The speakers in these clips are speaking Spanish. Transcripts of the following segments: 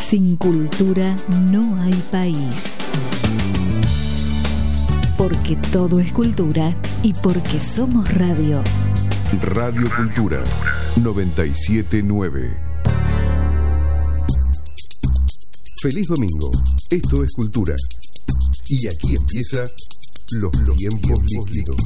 Sin cultura no hay país. Porque todo es cultura y porque somos radio. Radio Cultura 979. Feliz domingo. Esto es Cultura. Y aquí empieza los tiempos líquidos.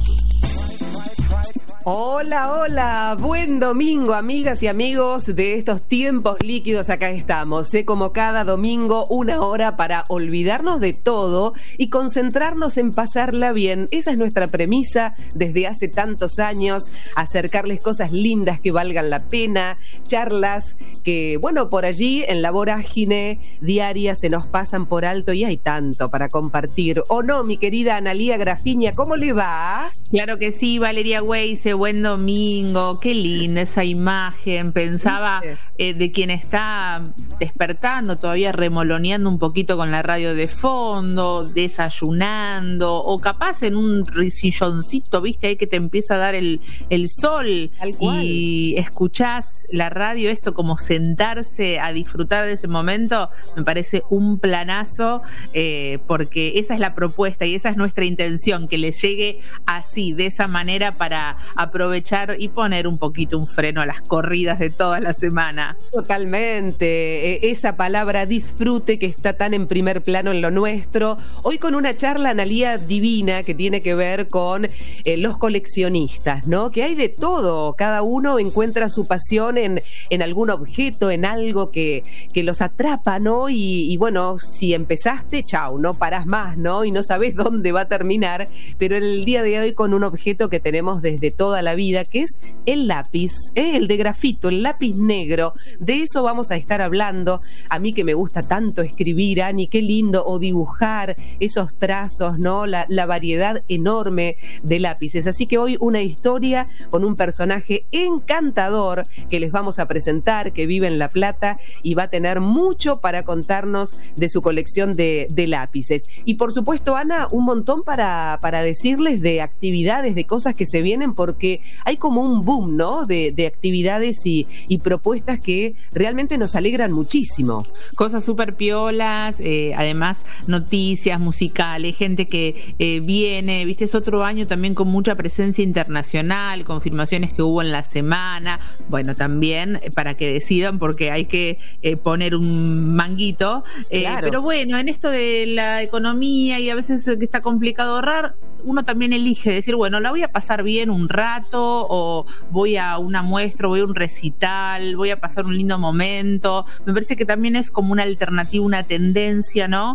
Hola, hola, buen domingo, amigas y amigos de estos tiempos líquidos. Acá estamos, como cada domingo, 1 hora para olvidarnos de todo y concentrarnos en pasarla bien. Esa es nuestra premisa desde hace tantos años, acercarles cosas lindas que valgan la pena, charlas que, bueno, por allí en la vorágine diaria se nos pasan por alto y hay tanto para compartir. ¿O no, mi querida Analía Grafiña? ¿Cómo le va? Claro que sí, Valeria Weise. Buen domingo, qué linda esa imagen. Pensaba de quien está despertando, todavía remoloneando un poquito con la radio de fondo, desayunando, o capaz en un silloncito, viste, ahí que te empieza a dar el sol y escuchás la radio, esto como sentarse a disfrutar de ese momento, me parece un planazo, porque esa es la propuesta y esa es nuestra intención, que les llegue así, de esa manera, para aprovechar y poner un poquito un freno a las corridas de toda la semana. Totalmente, esa palabra disfrute que está tan en primer plano en lo nuestro. Hoy con una charla, Analía, divina, que tiene que ver con los coleccionistas, ¿no? Que hay de todo, cada uno encuentra su pasión en algún objeto, en algo que los atrapa, ¿no? Y bueno, si empezaste, chau, no parás más, ¿no? Y no sabés dónde va a terminar, pero en el día de hoy con un objeto que tenemos desde toda la vida, que es el lápiz, el de grafito, el lápiz negro. De eso vamos a estar hablando. A mí que me gusta tanto escribir, Ani, qué lindo, o dibujar esos trazos, ¿no? La variedad enorme de lápices. Así que hoy una historia con un personaje encantador que les vamos a presentar, que vive en La Plata y va a tener mucho para contarnos de su colección de lápices. Y por supuesto, Ana, un montón para decirles de actividades, de cosas que se vienen, porque hay como un boom, ¿no? De actividades y propuestas que realmente nos alegran muchísimo. Cosas súper piolas, además noticias musicales, gente que viene, viste, es otro año también con mucha presencia internacional, confirmaciones que hubo en la semana, bueno, también para que decidan, porque hay que poner un manguito, claro. Pero bueno, en esto de la economía y a veces que está complicado ahorrar, uno también elige decir, bueno, la voy a pasar bien un rato, o voy a una muestra, voy a un recital, voy a pasar un lindo momento. Me parece que también es como una alternativa, una tendencia, ¿no?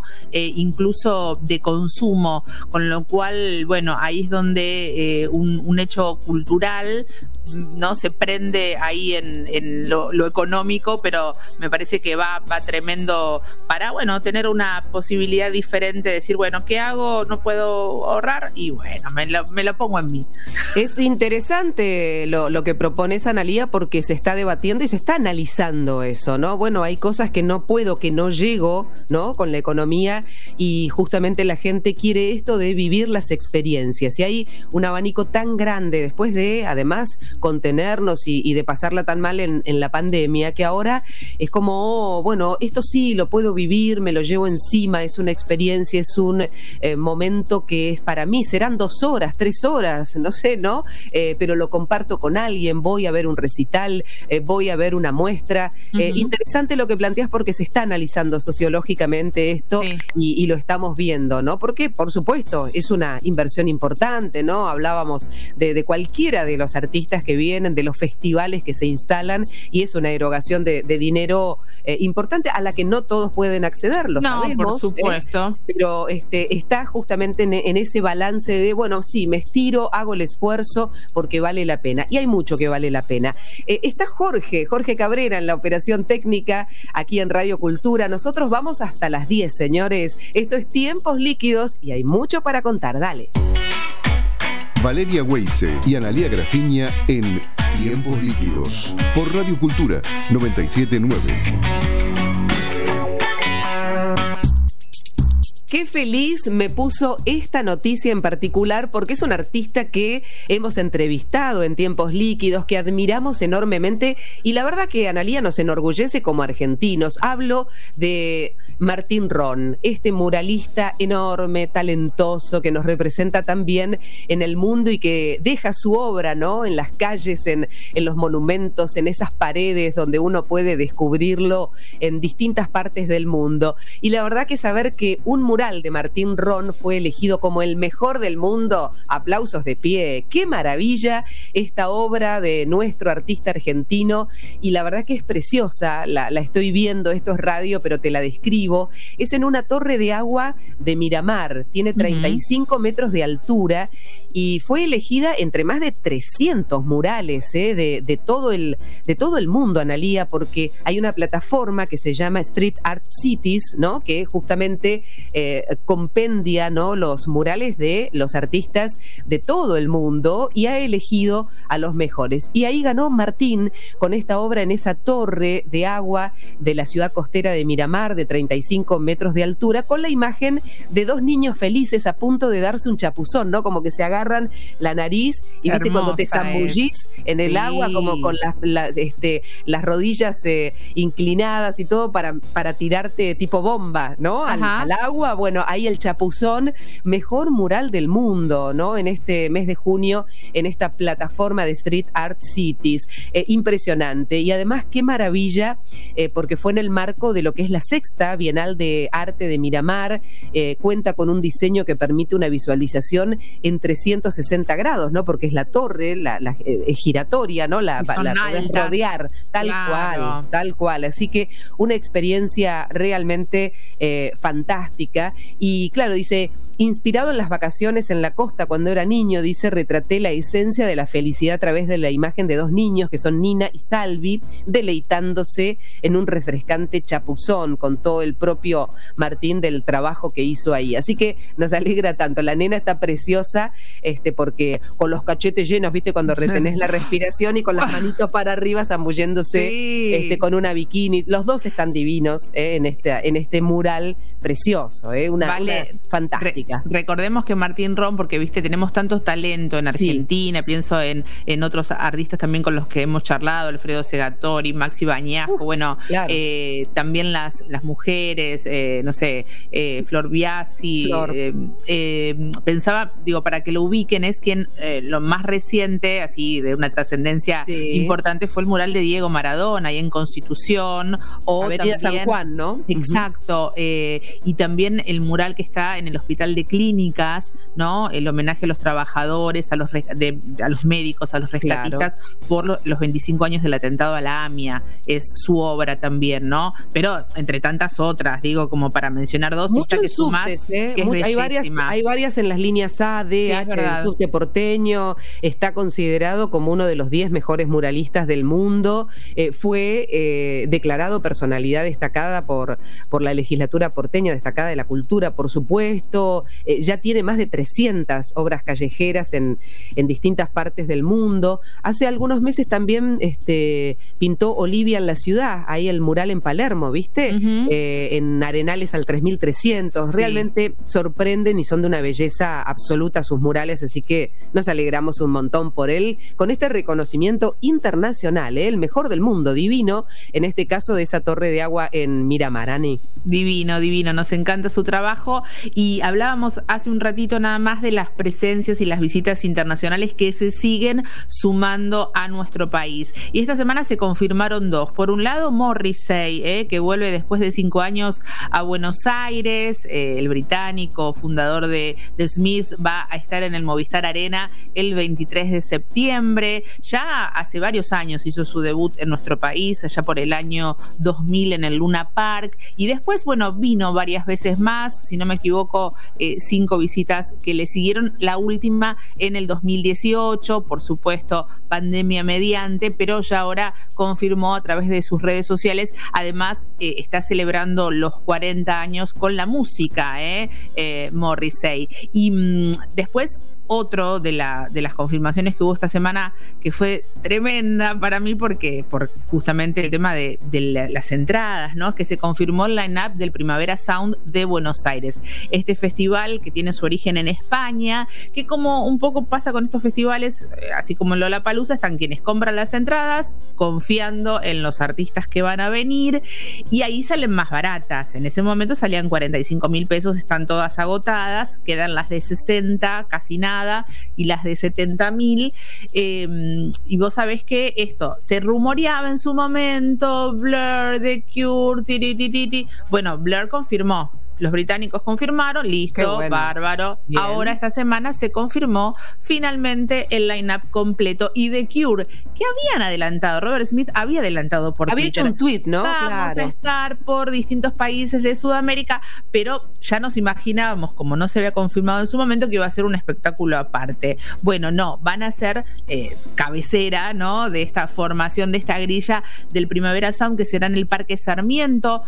Incluso de consumo, con lo cual, bueno, ahí es donde un hecho cultural, ¿no? Se prende ahí en lo económico, pero me parece que va tremendo para, bueno, tener una posibilidad diferente de decir, bueno, ¿qué hago? No puedo ahorrar y bueno, me lo pongo en mí. Es interesante lo que propones, Analía, porque se está debatiendo y se está analizando eso, ¿no? Bueno, hay cosas que no puedo, que no llego, ¿no? Con la economía, y justamente la gente quiere esto de vivir las experiencias. Y hay un abanico tan grande después de, además, contenernos y de pasarla tan mal en la pandemia, que ahora es como, bueno, esto sí lo puedo vivir, me lo llevo encima, es una experiencia, es un momento que es para mí, serán 2 horas, 3 horas, no sé, ¿no? Pero lo comparto con alguien, voy a ver un recital, voy a ver una muestra. Interesante lo que planteas, porque se está analizando sociológicamente esto, sí. y lo estamos viendo, ¿no? Porque, por supuesto, es una inversión importante, ¿no? Hablábamos de cualquiera de los artistas que vienen, de los festivales que se instalan, y es una erogación de dinero importante a la que no todos pueden acceder, lo sabemos. Por supuesto. Pero está justamente en ese balance de, bueno, sí, me estiro, hago el esfuerzo porque vale la pena. Y hay mucho que vale la pena. Está Jorge Cabrera en la operación técnica aquí en Radio Cultura. Nosotros vamos hasta las 10, señores. Esto es Tiempos Líquidos y hay mucho para contar. Dale. Valeria Weise y Analía Grafiña en Tiempos Líquidos por Radio Cultura 979. Qué feliz me puso esta noticia en particular porque es un artista que hemos entrevistado en Tiempos Líquidos, que admiramos enormemente y la verdad que Analía nos enorgullece como argentinos. Hablo de Martín Ron, este muralista enorme, talentoso, que nos representa tan bien en el mundo y que deja su obra, ¿no?, en las calles, en los monumentos, en esas paredes donde uno puede descubrirlo en distintas partes del mundo. Y la verdad que saber que un mural de Martín Ron fue elegido como el mejor del mundo, aplausos de pie. Qué maravilla esta obra de nuestro artista argentino y la verdad que es preciosa, la estoy viendo, esto es radio pero te la describo. Es en una torre de agua de Miramar, tiene 35 metros de altura y fue elegida entre más de 300 murales de todo el mundo, Analía, porque hay una plataforma que se llama Street Art Cities, ¿no?, que justamente compendia, ¿no?, los murales de los artistas de todo el mundo y ha elegido a los mejores. Y ahí ganó Martín con esta obra en esa torre de agua de la ciudad costera de Miramar de 35 metros de altura, con la imagen de dos niños felices a punto de darse un chapuzón, ¿no?, como que se agarran la nariz y viste cuando te zambullís en el agua como con las rodillas inclinadas y todo para tirarte tipo bomba, ¿no?, al agua. Bueno, ahí el chapuzón, mejor mural del mundo, ¿no?, en este mes de junio en esta plataforma de Street Art Cities. Impresionante. Y además qué maravilla, porque fue en el marco de lo que es la 6ª Bienal de Arte de Miramar. Cuenta con un diseño que permite una visualización en 360 grados, ¿no?, porque es la torre, es giratoria, ¿no?, la podés rodear, tal cual. Así que una experiencia realmente fantástica. Y claro, dice, inspirado en las vacaciones en la costa cuando era niño, dice, retraté la esencia de la felicidad a través de la imagen de dos niños que son Nina y Salvi, deleitándose en un refrescante chapuzón, contó el propio Martín del trabajo que hizo ahí. Así que nos alegra tanto. La nena está preciosa, porque con los cachetes llenos, viste, cuando retenés la respiración y con las manitos para arriba zambulléndose con una bikini. Los dos están divinos en este mural precioso, una fantástica. Recordemos que Martín Ron, porque viste, tenemos tanto talento en Argentina, pienso en otros artistas también con los que hemos charlado, Alfredo Segatori, Maxi Bañasco, claro. También las mujeres, no sé, Flor Biasi, pensaba, digo, para que lo ubiquen, es quien lo más reciente, así de una trascendencia importante, fue el mural de Diego Maradona ahí en Constitución, o Avenida también, San Juan, ¿no? Exacto, y también el mural que está en el Hospital de Clínicas, ¿no?, el homenaje a los trabajadores, a los médicos, a los rescatistas, por los 25 años del atentado a la AMIA, es su obra también, ¿no? Pero entre tantas otras, digo, como para mencionar dos, mucho que sumás, que es hay varias en las líneas A, D, H del subte porteño. Está considerado como uno de los 10 mejores muralistas del mundo. Fue declarado personalidad destacada por la legislatura porteña, destacada de la cultura, por supuesto. Ya tiene más de 300 obras callejeras en distintas partes del mundo. Hace algunos meses también pintó Olivia en la ciudad, ahí el mural en Palermo, ¿viste? En Arenales al 3300. Realmente sorprenden y son de una belleza absoluta sus murales, así que nos alegramos un montón por él, con este reconocimiento internacional, el mejor del mundo, divino, en este caso de esa torre de agua en Miramar. Ani. Divino, nos encanta su trabajo. Y hablábamos hace un ratito nada más de las presencias y las visitas internacionales que se siguen sumando a nuestro país. Y esta semana se confirmaron dos. Por un lado, Morrissey, que vuelve después de 5 años a Buenos Aires. El británico, fundador de Smith, va a estar en el Movistar Arena el 23 de septiembre. Ya hace varios años hizo su debut en nuestro país, allá por el año 2000 en el Luna Park. Y después, vino varias veces más, si no me equivoco, 5 visitas que le siguieron, la última en el 2018, por supuesto, pandemia mediante, pero ya ahora confirmó a través de sus redes sociales. Además, está celebrando los 40 años con la música, Morrissey. Y después otro de las confirmaciones que hubo esta semana que fue tremenda para mí porque por justamente el tema de las entradas, ¿no? Que se confirmó el line-up del Primavera Sound de Buenos Aires. Este festival que tiene su origen en España, que como un poco pasa con estos festivales, así como en Lollapalooza, están quienes compran las entradas confiando en los artistas que van a venir y ahí salen más baratas. En ese momento salían 45.000 pesos, están todas agotadas, quedan las de 60, casi nada, y las de 70.000, y vos sabés que esto se rumoreaba en su momento, Blur, The Cure, bueno, Blur confirmó. Los británicos confirmaron, listo, bueno, bárbaro. Bien. Ahora esta semana se confirmó finalmente el line-up completo y The Cure, que habían adelantado, Robert Smith había adelantado por Twitter. Había hecho un tweet, ¿no? Vamos a estar por distintos países de Sudamérica, pero ya nos imaginábamos, como no se había confirmado en su momento, que iba a ser un espectáculo aparte. Bueno, no, van a ser cabecera, ¿no? De esta formación, de esta grilla del Primavera Sound, que será en el Parque Sarmiento,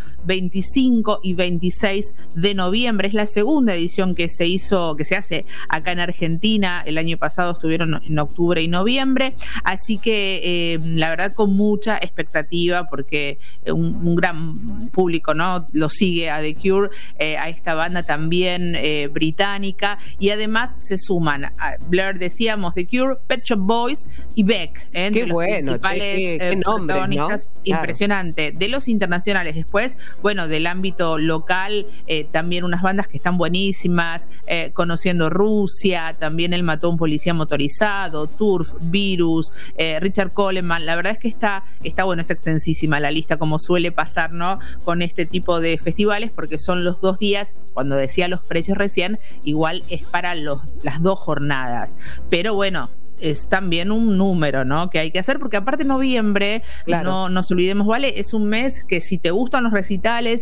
25 y 26 de noviembre. Es la segunda edición que se hace acá en Argentina. El año pasado estuvieron en octubre y noviembre, así que la verdad con mucha expectativa porque un gran público, ¿no? Lo sigue a The Cure, a esta banda también británica, y además se suman a Blur, decíamos, The Cure, Pet Shop Boys y Beck, qué los bueno, principales protagonistas, ¿no? Impresionante. Claro. De los internacionales después, bueno, del ámbito local, también unas bandas que están buenísimas, Conociendo Rusia, también Él mató a un policía motorizado, Turf, Virus, Richard Coleman. La verdad es que está bueno, es extensísima la lista, como suele pasar, ¿no? Con este tipo de festivales, porque son los 2 días. Cuando decía los precios recién, igual es para las 2 jornadas, pero bueno, es también un número, ¿no? Que hay que hacer, porque aparte noviembre, claro, no nos olvidemos, ¿vale? Es un mes que si te gustan los recitales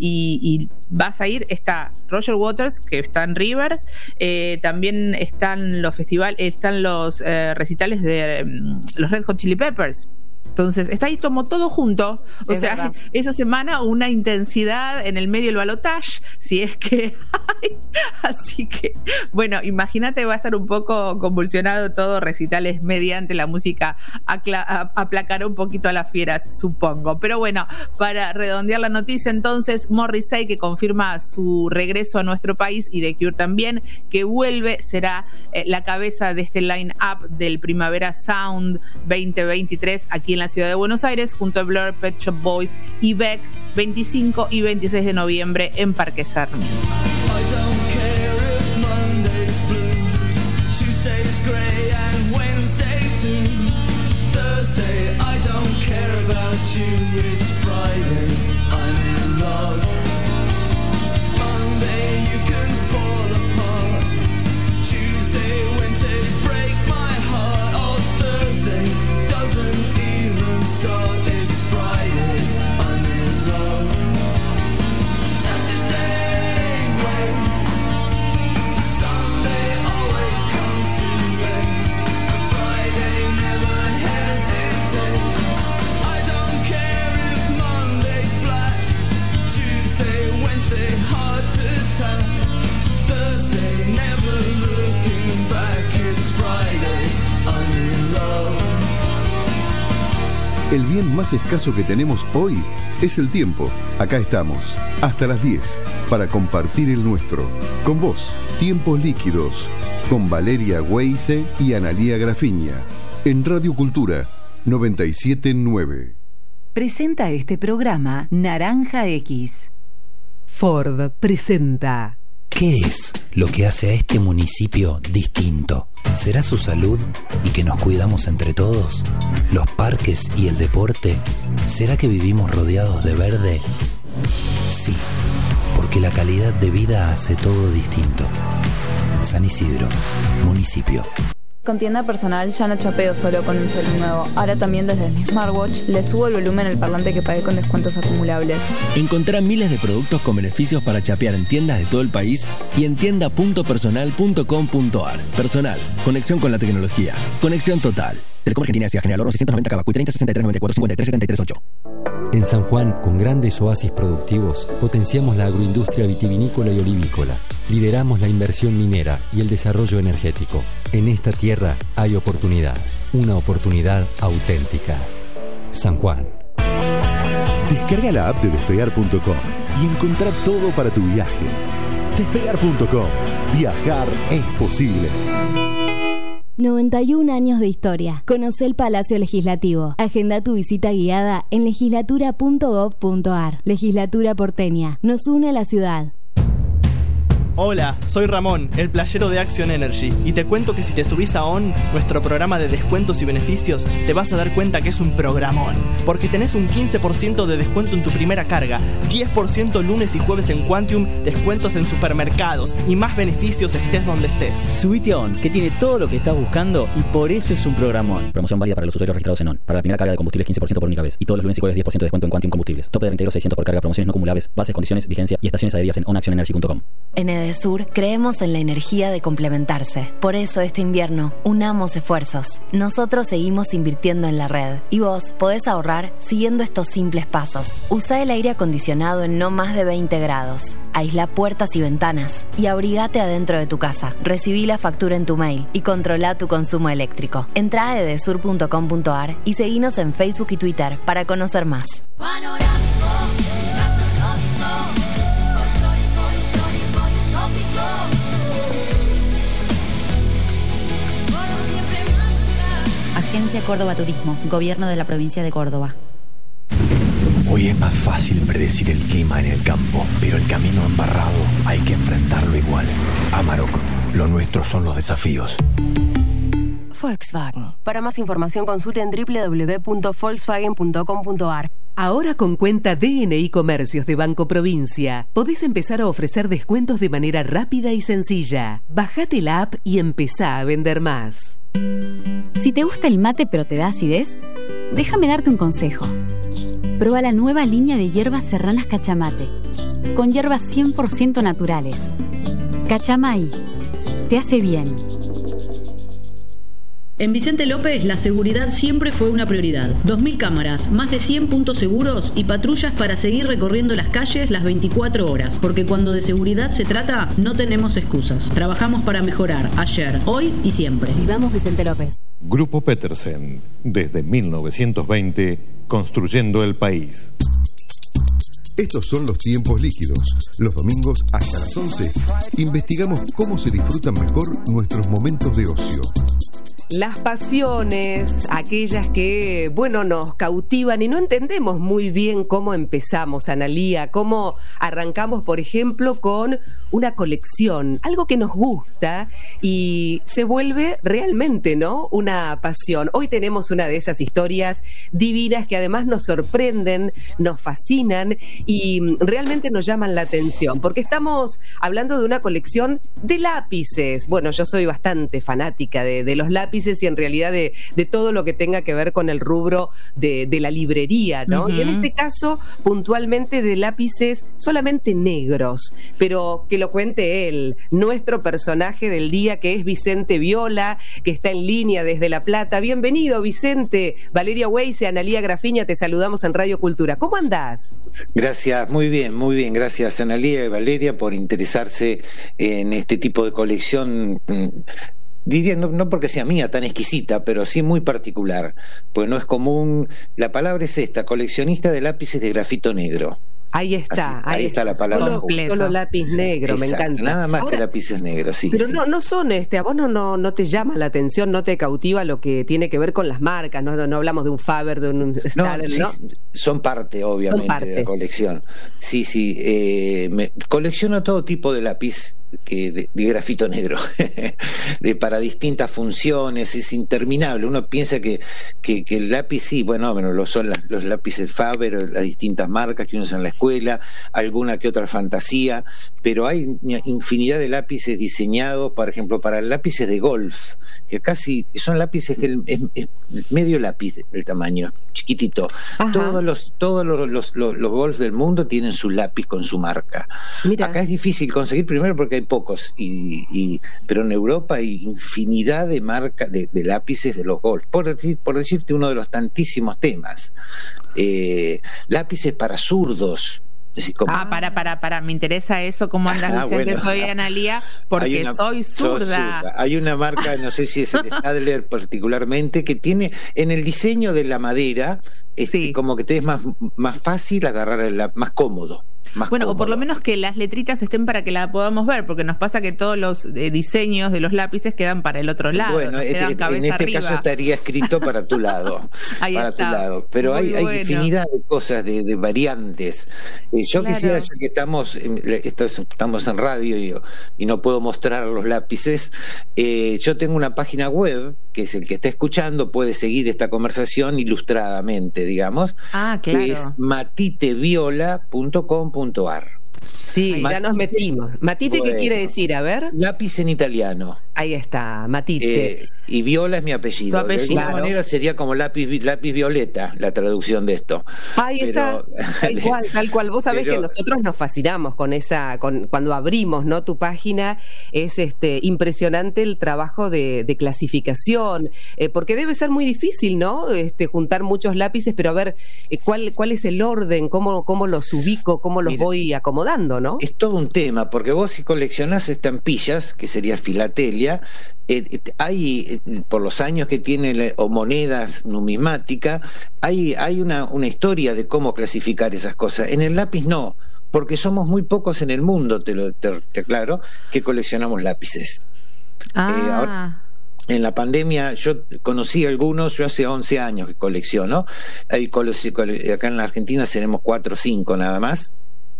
y vas a ir, está Roger Waters, que está en River, también están los festivales, están los recitales de los Red Hot Chili Peppers. Entonces, está ahí como todo junto. O sea, verdad. Esa semana una intensidad en el medio del balotaje, si es que hay. Así que, bueno, imagínate, va a estar un poco convulsionado todo, recitales mediante la música, aplacará un poquito a las fieras, supongo. Pero bueno, para redondear la noticia, entonces, Morrissey, que confirma su regreso a nuestro país, y The Cure también, que vuelve, será la cabeza de este line-up del Primavera Sound 2023 aquí en la ciudad de Buenos Aires, junto a Blur, Pet Shop Boys y Beck, 25 y 26 de noviembre en Parque Sarmiento. El bien más escaso que tenemos hoy es el tiempo. Acá estamos, hasta las 10, para compartir el nuestro. Con vos, Tiempos Líquidos, con Valeria Weise y Analía Grafiña, en Radio Cultura 97.9. Presenta este programa Naranja X. Ford presenta. ¿Qué es lo que hace a este municipio distinto? ¿Será su salud y que nos cuidamos entre todos? ¿Los parques y el deporte? ¿Será que vivimos rodeados de verde? Sí, porque la calidad de vida hace todo distinto. San Isidro, municipio. Con tienda personal ya no chapeo solo con un celu nuevo. Ahora también desde mi smartwatch le subo el volumen al parlante que pagué con descuentos acumulables. Encontrá miles de productos con beneficios para chapear en tiendas de todo el país y en tienda.personal.com.ar. Personal, conexión con la tecnología. Conexión total. Telecom Argentina S.A. General Oro 690 Cabacuy 30 63 94 53 73 8. En San Juan, con grandes oasis productivos, potenciamos la agroindustria vitivinícola y olivícola. Lideramos la inversión minera y el desarrollo energético. En esta tierra hay oportunidad, una oportunidad auténtica. San Juan. Descarga la app de Despegar.com y encontrá todo para tu viaje. Despegar.com. Viajar es posible. 91 años de historia. Conoce el Palacio Legislativo. Agenda tu visita guiada en legislatura.gov.ar. Legislatura porteña. Nos une a la ciudad. Hola, soy Ramón, el playero de Action Energy, y te cuento que si te subís a ON, nuestro programa de descuentos y beneficios, te vas a dar cuenta que es un programón, porque tenés un 15% de descuento en tu primera carga, 10% lunes y jueves en Quantium, descuentos en supermercados y más beneficios estés donde estés. Subite a ON, que tiene todo lo que estás buscando y por eso es un programón. Promoción válida para los usuarios registrados en ON. Para la primera carga de combustibles 15% por única vez, y todos los lunes y jueves 10% de descuento en Quantium Combustibles. Tope de reintegro 600 por carga, promociones no acumulables, bases, condiciones, vigencia y estaciones adheridas en onactionenergy.com. En Edesur creemos en la energía de complementarse. Por eso este invierno unamos esfuerzos. Nosotros seguimos invirtiendo en la red y vos podés ahorrar siguiendo estos simples pasos. Usa el aire acondicionado en no más de 20 grados. Aísla puertas y ventanas y abrigate adentro de tu casa. Recibí la factura en tu mail y controla tu consumo eléctrico. Entrá a edesur.com.ar y seguinos en Facebook y Twitter para conocer más. Agencia Córdoba Turismo, Gobierno de la Provincia de Córdoba. Hoy es más fácil predecir el clima en el campo, pero el camino embarrado hay que enfrentarlo igual. Amarok, lo nuestro son los desafíos. Volkswagen. Para más información consulte en www.volkswagen.com.ar. Ahora con cuenta DNI Comercios de Banco Provincia, podés empezar a ofrecer descuentos de manera rápida y sencilla. Bajate la app y empezá a vender más. Si te gusta el mate pero te da acidez, déjame darte un consejo. Prueba la nueva línea de hierbas serranas Cachamate, con hierbas 100% naturales. Cachamay, te hace bien. En Vicente López, la seguridad siempre fue una prioridad. 2.000 cámaras, más de 100 puntos seguros y patrullas para seguir recorriendo las calles las 24 horas. Porque cuando de seguridad se trata, no tenemos excusas. Trabajamos para mejorar ayer, hoy y siempre. Vivamos Vicente López. Grupo Petersen, desde 1920, construyendo el país. Estos son los tiempos líquidos. Los domingos hasta las 11 investigamos cómo se disfrutan mejor nuestros momentos de ocio. Las pasiones, aquellas que, nos cautivan y no entendemos muy bien cómo empezamos, Analía, cómo arrancamos, por ejemplo, con una colección, algo que nos gusta y se vuelve realmente, ¿no?, una pasión. Hoy tenemos una de esas historias divinas que además nos sorprenden, nos fascinan y realmente nos llaman la atención, porque estamos hablando de una colección de lápices. Bueno, yo soy bastante fanática de los lápices y en realidad de todo lo que tenga que ver con el rubro de la librería, ¿no? Y en este caso, puntualmente de lápices solamente negros, pero que lo cuente él, nuestro personaje del día, que es Vicente Viola, que está en línea desde La Plata. Bienvenido, Vicente. Valeria Weise, Analía Grafiña, te saludamos en Radio Cultura. ¿Cómo andás? Gracias, muy bien. Gracias, Analía y Valeria, por interesarse en este tipo de colección. Diría, no porque sea mía tan exquisita, pero sí muy particular, pues no es común. La palabra es esta: coleccionista de lápices de grafito negro. Ahí está. Ahí está la palabra. Solo lápiz negro. Exacto, me encanta. Nada más que lápices negros, sí. Pero sí. No son a vos no te llama la atención, no te cautiva lo que tiene que ver con las marcas, no hablamos de un Faber, de un Staedtler, ¿no? Son parte, obviamente, de la colección. Sí, colecciono todo tipo de lápiz de grafito negro para distintas funciones. Es interminable. Uno piensa que el lápiz, sí, lo son los lápices Faber, las distintas marcas que uno usa en la escuela, alguna que otra fantasía, pero hay infinidad de lápices diseñados, por ejemplo, para lápices de golf, que casi son lápices que es medio lápiz el tamaño, chiquitito. Ajá. Todos los golf del mundo tienen su lápiz con su marca. Mira. Acá es difícil conseguir, primero porque hay pocos, pero en Europa hay infinidad de marcas de lápices de los Golf, por decirte uno de los tantísimos temas. Lápices para zurdos. Para, me interesa eso, cómo andas diciendo que soy Analía, porque soy zurda. Hay una marca, no sé si es el Stadler particularmente, que tiene en el diseño de la madera, como que te es más fácil agarrar, más cómodo. O por lo menos que las letritas estén para que la podamos ver, porque nos pasa que todos los diseños de los lápices quedan para el otro lado. Bueno, en este caso estaría escrito para tu lado. Para tu lado. Pero hay infinidad de cosas, de variantes. Yo quisiera, ya que estamos en radio y no puedo mostrar los lápices, yo tengo una página web, que es el que está escuchando, puede seguir esta conversación ilustradamente, digamos. Claro. Que es matiteviola.com.ar. Sí, ya nos metimos. Matite, ¿qué quiere decir? A ver. Lápiz en italiano. Ahí está, Matite. Y Viola es mi apellido. De alguna manera sería como lápiz violeta, la traducción de esto. Ahí está, tal cual. Vos sabés que nosotros nos fascinamos cuando abrimos, ¿no? Tu página, es impresionante el trabajo de clasificación, porque debe ser muy difícil, ¿no? Juntar muchos lápices, pero a ver, ¿cuál es el orden? ¿Cómo los ubico? ¿Cómo los voy acomodando, no? Es todo un tema, porque vos si coleccionás estampillas, que sería filatelia, hay, por los años que tiene, o monedas numismáticas, hay una historia de cómo clasificar esas cosas. En el lápiz no, porque somos muy pocos en el mundo, te aclaro, que coleccionamos lápices. Ahora, en la pandemia yo conocí algunos, yo hace 11 años que colecciono, acá en la Argentina tenemos 4 o 5 nada más.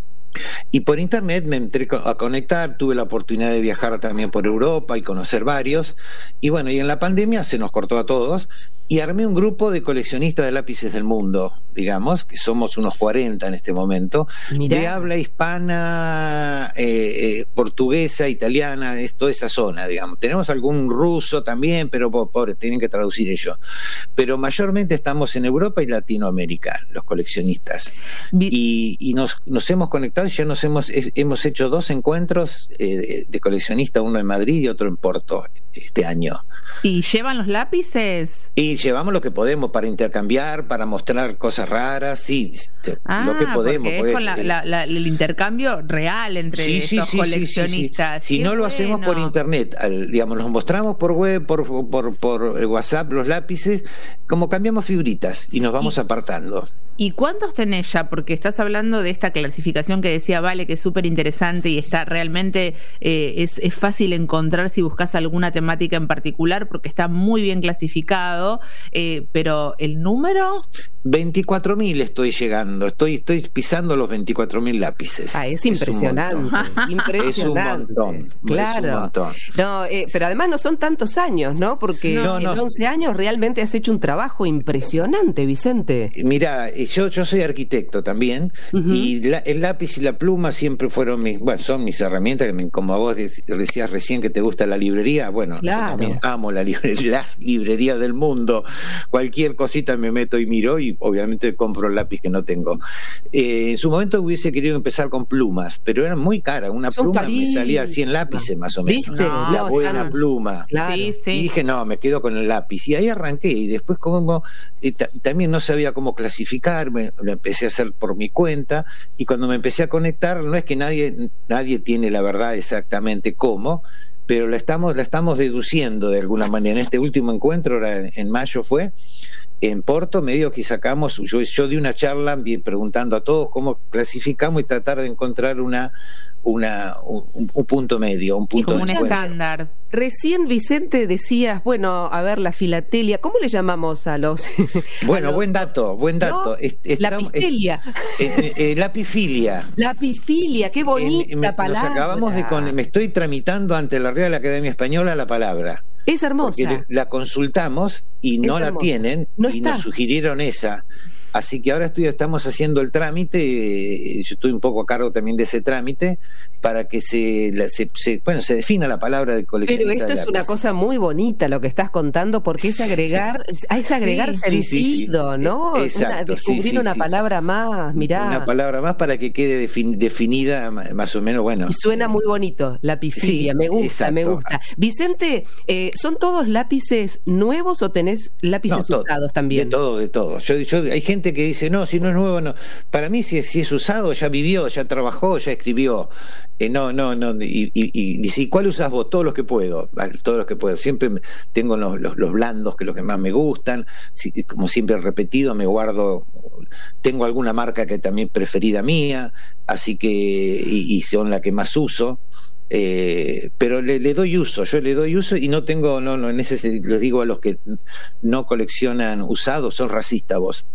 Y por internet me entré a conectar, tuve la oportunidad de viajar también por Europa y conocer varios, y bueno, y en la pandemia se nos cortó a todos, y armé un grupo de coleccionistas de lápices del mundo, digamos, que somos unos 40 en este momento. Mirá. De habla hispana, portuguesa, italiana, toda esa zona, digamos. Tenemos algún ruso también, pero pobre, tienen que traducir ellos. Pero mayormente estamos en Europa y Latinoamérica, los coleccionistas. Y nos hemos conectado, ya hemos hecho 2 encuentros de coleccionistas, uno en Madrid y otro en Porto este año. ¿Y llevan los lápices? Y llevamos lo que podemos para intercambiar, para mostrar cosas raras, sí, lo que podemos. Es con el intercambio real entre estos coleccionistas. Sí. Si no lo hacemos por internet, digamos, nos mostramos por web, por WhatsApp los lápices, como cambiamos figuritas y nos vamos apartando. ¿Y cuántos tenés ya? Porque estás hablando de esta clasificación que decía Vale, que es súper interesante y está realmente, es fácil encontrar si buscas alguna temática en particular, porque está muy bien clasificado, pero ¿el número? 24.000 estoy llegando, estoy pisando los 24.000 lápices. Es impresionante. Es un montón. Claro. Es un montón. No, pero además no son tantos años, ¿no? Porque en 11 años realmente has hecho un trabajo impresionante, Vicente. Mira, yo soy arquitecto también, y el lápiz y la pluma siempre fueron son mis herramientas, como vos decías recién que te gusta la librería, yo también amo las librerías del mundo, cualquier cosita me meto y miro, y obviamente compro el lápiz que no tengo. En su momento hubiese querido empezar con plumas, pero eran muy caras, una pluma me salía 100 lápices más o menos. ¿Viste? La buena pluma. Claro. Sí. Y dije, no, me quedo con el lápiz, y ahí arranqué, y después también no sabía cómo clasificar, lo empecé a hacer por mi cuenta, y cuando me empecé a conectar, no es que nadie tiene la verdad exactamente cómo, pero la estamos deduciendo de alguna manera. En este último encuentro, ahora en mayo fue, en Porto, medio que sacamos, yo di una charla preguntando a todos cómo clasificamos y tratar de encontrar un punto medio, un punto como un estándar. Recién, Vicente, decías, a ver, la filatelia, ¿cómo le llamamos a los...? Buen dato. ¿No? Lapistelia. Lapifilia. Lapifilia, qué bonita palabra. Nos acabamos me estoy tramitando ante la Real Academia Española la palabra. Es hermosa. Porque la consultamos y no la tienen, y nos sugirieron esa. Así que ahora estamos haciendo el trámite, yo estoy un poco a cargo también de ese trámite, para que se defina la palabra de coleccionista. Pero esto es una cosa muy bonita lo que estás contando, porque es agregar sentido, ¿no? Exacto, descubrir una palabra más, mirá. Una palabra más para que quede definida más o menos, bueno. Y suena muy bonito, la pifilia, me gusta, me gusta. Vicente, ¿son todos lápices nuevos o tenés lápices usados también? De todo. Hay gente que dice, no, si no es nuevo, no. Para mí, si es usado, ya vivió, ya trabajó, ya escribió. No. Y dice, ¿cuál usas vos? Todos los que puedo. Siempre tengo los blandos, que es lo que más me gustan. Como siempre repetido, me guardo. Tengo alguna marca que también preferida mía, así que, y son la que más uso. Pero le doy uso, y no tengo, en ese les digo a los que no coleccionan usados, son racistas vos.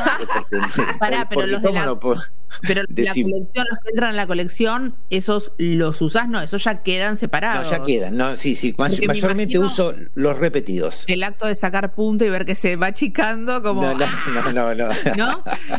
Pero los de la colección, los que entran en la colección, esos los usás, no, esos ya quedan separados. No, ya quedan, mayormente uso los repetidos. El acto de sacar punto y ver que se va achicando como... No. ¿No?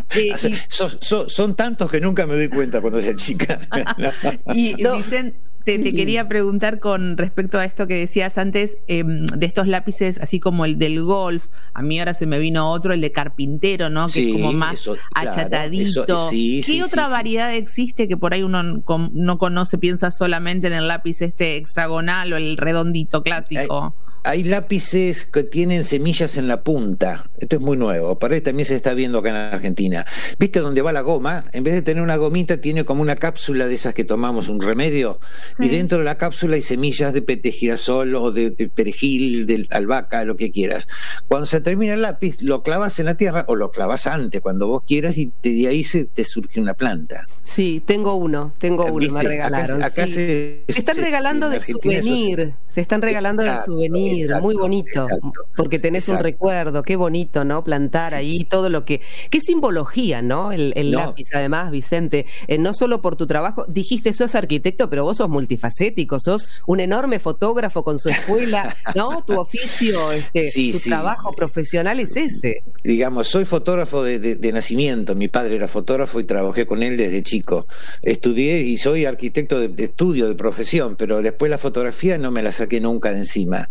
Son tantos que nunca me doy cuenta cuando se achican. Y Vicente, te quería preguntar con respecto a esto que decías antes, de estos lápices, así como el del golf. A mí ahora se me vino otro, el de carpintero, ¿no? Que es como más achatadito. ¿Qué otra variedad existe que por ahí uno no conoce, piensa solamente en el lápiz hexagonal o el redondito clásico? Hay lápices que tienen semillas en la punta. Esto es muy nuevo. Por ahí también se está viendo acá en Argentina. ¿Viste donde va la goma? En vez de tener una gomita, tiene como una cápsula de esas que tomamos, un remedio. Sí. Y dentro de la cápsula hay semillas de girasol o de perejil, de albahaca, lo que quieras. Cuando se termina el lápiz, lo clavas en la tierra o lo clavas antes, cuando vos quieras, y de ahí te surge una planta. Sí, tengo uno, me regalaron. Acá se están regalando de souvenir. Se están regalando de souvenir. Muy bonito, porque tenés un recuerdo, qué bonito, ¿no? Plantar ahí todo lo que... Qué simbología, ¿no? El lápiz, además, Vicente, no solo por tu trabajo, dijiste sos arquitecto, pero vos sos multifacético, sos un enorme fotógrafo con su escuela, ¿no? Tu oficio, tu trabajo profesional es ese. Digamos, soy fotógrafo de nacimiento, mi padre era fotógrafo y trabajé con él desde chico. Estudié y soy arquitecto de estudio, de profesión, pero después la fotografía no me la saqué nunca de encima.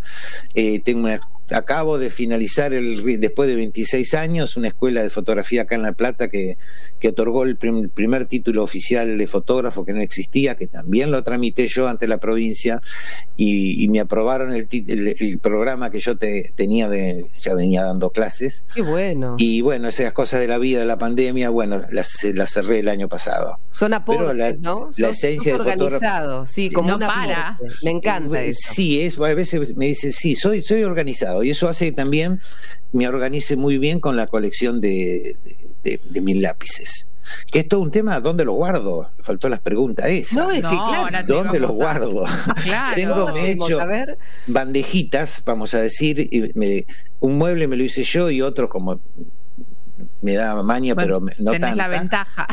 Acabo de finalizar después de 26 años una escuela de fotografía acá en La Plata que otorgó el primer título oficial de fotógrafo, que no existía, que también lo tramité yo ante la provincia, y me aprobaron el programa que yo tenía ya venía dando clases. Qué bueno. Y bueno, esas cosas de la vida, de la pandemia, bueno, las cerré el año pasado. Son aportes, ¿no? La esencia de organizado, sí, como no para. Me encanta eso. Sí, a veces me dicen, sí, soy organizado, y eso hace que también me organice muy bien con la colección de mis lápices. Que es todo un tema, ¿dónde los guardo? Me faltó las preguntas esas. No, es que claro, ¿dónde los guardo? Claro. Me he hecho bandejitas, vamos a decir, un mueble me lo hice yo y otro como me da maña, pero no tenés tanta. La ventaja.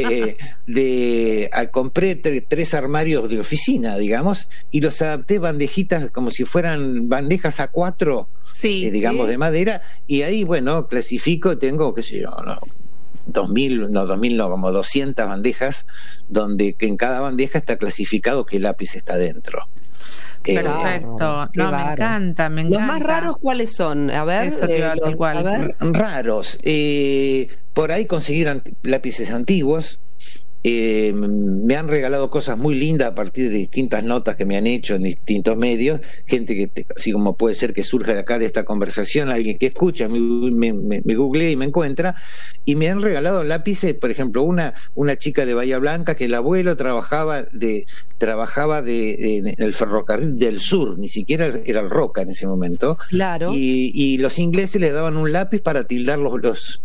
Compré 3 armarios de oficina, digamos, y los adapté bandejitas como si fueran bandejas A4, digamos, de madera, y ahí, bueno, clasifico, tengo, qué sé yo, 2000 no, como 200 bandejas, donde que en cada bandeja está clasificado qué lápiz está dentro. Perfecto, me encanta. ¿Los más raros cuáles son? A ver, raros. Por ahí conseguir lápices antiguos. Me han regalado cosas muy lindas a partir de distintas notas que me han hecho en distintos medios, gente que, así como puede ser que surja de acá de esta conversación, alguien que escucha, me googlea y me encuentra, y me han regalado lápices, por ejemplo, una chica de Bahía Blanca que el abuelo trabajaba en el ferrocarril del sur, ni siquiera era el Roca en ese momento, claro, y los ingleses le daban un lápiz para tildar los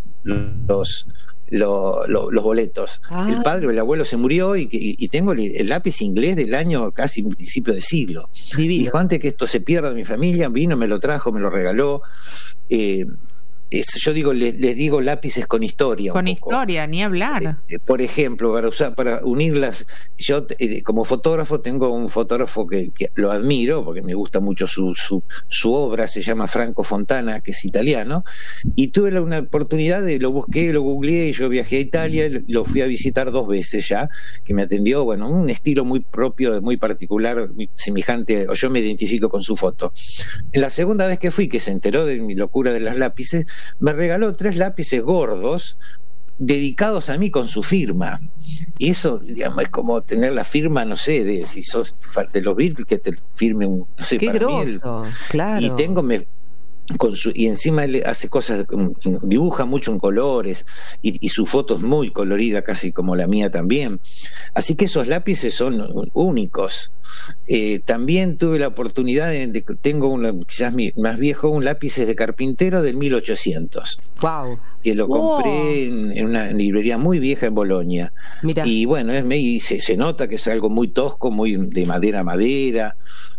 boletos. El padre o el abuelo se murió y tengo el lápiz inglés del año casi principio de siglo. Divino. Dijo, antes que esto se pierda de mi familia, vino, me lo trajo, me lo regaló. yo digo, les digo lápices con historia. Con historia, ni hablar. Por ejemplo, para unirlas, yo como fotógrafo tengo un fotógrafo que lo admiro, porque me gusta mucho su obra, se llama Franco Fontana, que es italiano, y tuve una oportunidad lo busqué, lo googleé, y yo viajé a Italia, lo fui a visitar 2 veces ya, que me atendió, bueno, un estilo muy propio, muy particular, muy semejante, o yo me identifico con su foto. En la segunda vez que fui, que se enteró de mi locura de las lápices, me regaló 3 lápices gordos dedicados a mí con su firma. Y eso, digamos, es como tener la firma, no sé, de si sos de los Beatles, que te firme un, no sé, qué para groso, mí claro. Y tengo y encima él hace cosas, dibuja mucho en colores, y su foto es muy colorida, casi como la mía también. Así que esos lápices son únicos. También tuve la oportunidad tengo quizás más viejo, un lápiz de carpintero del 1800. Wow. Que lo compré en una librería muy vieja en Bolonia. Mirá. Y bueno, se nota que es algo muy tosco, muy de madera a madera.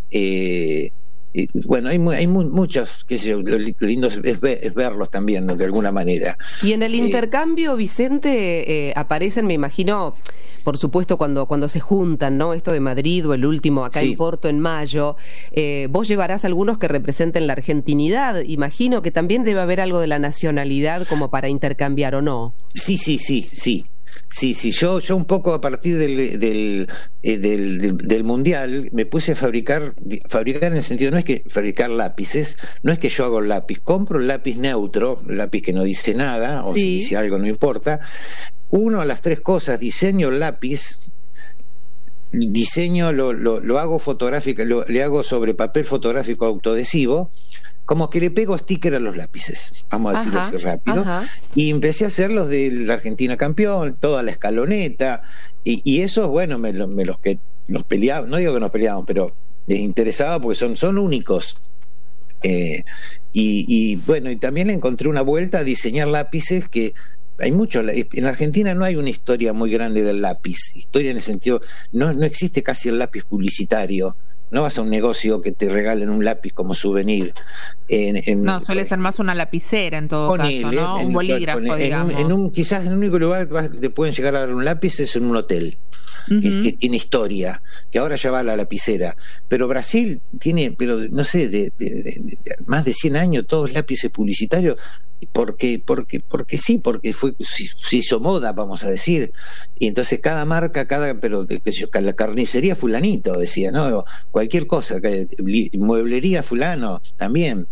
Bueno, hay muchos, qué sé yo, lo lindo es verlos también, ¿no? De alguna manera. Y en el intercambio, Vicente, aparecen, me imagino, por supuesto, cuando se juntan, ¿no? Esto de Madrid o el último acá en Porto en mayo, vos llevarás algunos que representen la argentinidad. Imagino que también debe haber algo de la nacionalidad como para intercambiar, ¿o no? Sí. Sí, yo un poco a partir del mundial me puse a fabricar en el sentido, no es que fabricar lápices, no es que yo hago el lápiz, compro el lápiz neutro, el lápiz que no dice nada, o si dice algo no importa, uno a las 3 cosas, diseño el lápiz, lo hago fotográfico, le hago sobre papel fotográfico autoadhesivo, como que le pego sticker a los lápices, vamos a decirlo así rápido, y empecé a hacer los de la Argentina campeón, toda la escaloneta, y esos, bueno, los que nos peleaban, no digo que nos peleaban, pero les interesaba porque son únicos. Y bueno, y también le encontré una vuelta a diseñar lápices que hay mucho. En Argentina no hay una historia muy grande del lápiz, historia en el sentido, no existe casi el lápiz publicitario. No vas a un negocio que te regalen un lápiz como souvenir. No, suele ser más una lapicera en todo caso, ¿no? Un bolígrafo, digamos. Quizás el único lugar que te pueden llegar a dar un lápiz es en un hotel. Que tiene historia, que ahora ya va a la lapicera. Pero Brasil tiene, no sé, de más de 100 años, todos lápices publicitarios. Porque se hizo moda, vamos a decir, y entonces cada marca, la carnicería fulanito decía, no, cualquier cosa, mueblería fulano también,